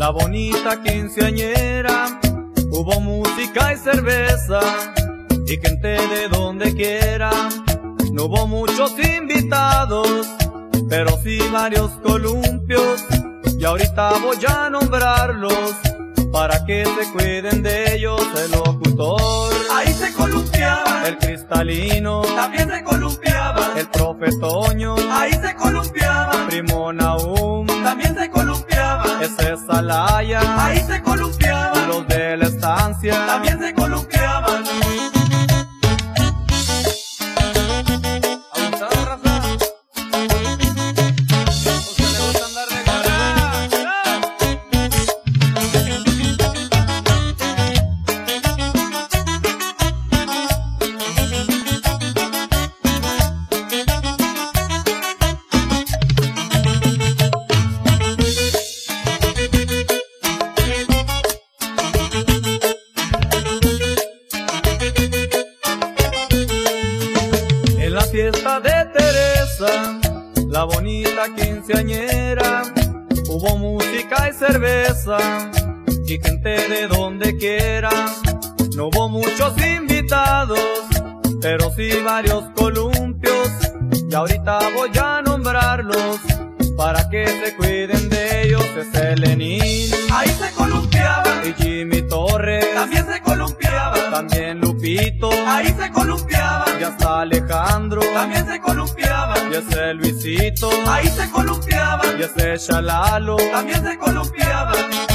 la bonita quinceañera. Hubo música y cerveza y gente de donde quiera. No hubo muchos invitados, pero sí varios columpios. Y ahorita voy a nombrarlos para que se cuiden de ellos. El locutor, ahí se columpiaba. el cristalino, También se columpiaba. el profe Toño, Ahí se columpiaba. primo Nahum, También se columpiaba. ese es Alaya, Ahí se columpiaba. los de la estancia. También se columpiaban. Abusado, raza. Usted le gusta andar de En la fiesta de Teresa, la bonita quinceañera, hubo música y cerveza y gente de donde quiera. No hubo muchos invitados, pero sí varios columpios. Y ahorita voy a nombrarlos para que se cuiden de ellos. Es el Lenín, Ahí se columpiaba. y Jimmy Torres, También se columpiaba. también Lupito, Ahí se columpiaba. y hasta Alejandro, También se columpiaba. y ese Luisito, Ahí se columpiaba. y ese Shalalo, También se columpiaba.